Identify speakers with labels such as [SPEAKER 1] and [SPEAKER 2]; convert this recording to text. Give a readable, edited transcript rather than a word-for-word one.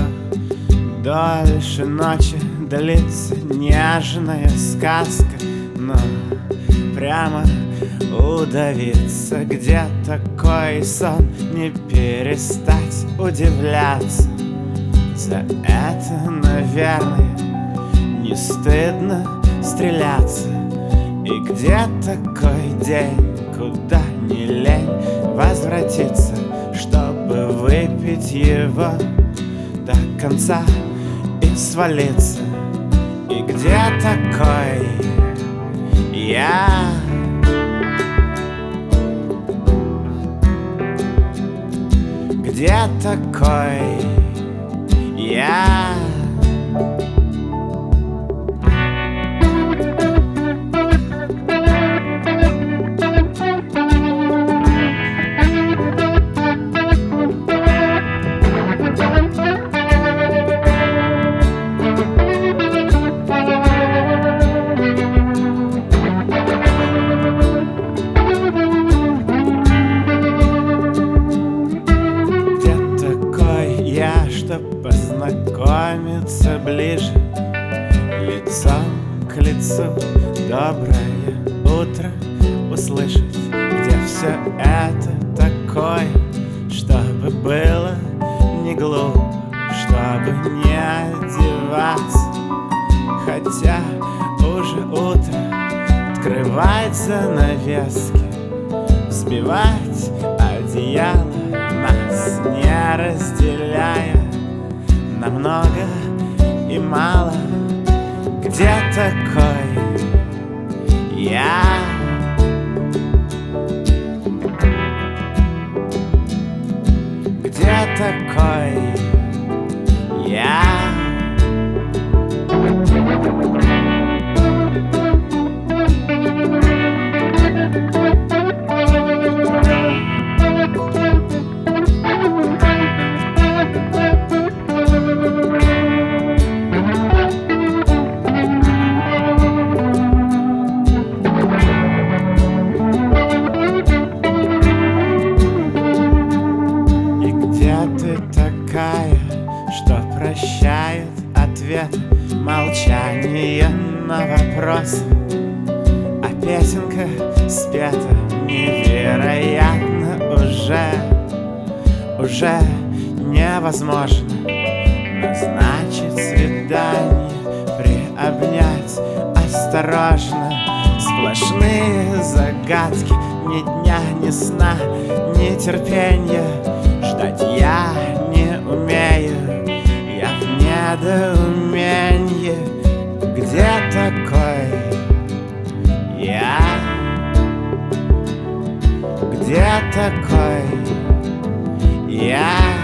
[SPEAKER 1] дольше ночи длится нежная сказка, но прямо удавиться, где такой сон, не перестать удивляться. За это, наверное, не стыдно стреляться. И где такой день, куда не лень возвратиться, чтобы выпить его до конца и свалиться. И где такой я? Где такой я? Чтоб познакомиться ближе, лицом к лицу, доброе утро услышать, где все это такое, чтобы было не глупо, чтобы не одеваться, хотя уже утро, открывать занавески, взбивать одеяло, нас не разделяя на много и мало. Где такой я? Где такой я? Что прощает ответ, молчание на вопрос, а песенка спета невероятно уже невозможно назначить свидание, приобнять осторожно. Сплошные загадки, ни дня, ни сна, ни терпенья. Ждать я не умею, я в недоумении. Где такой я? Где такой я?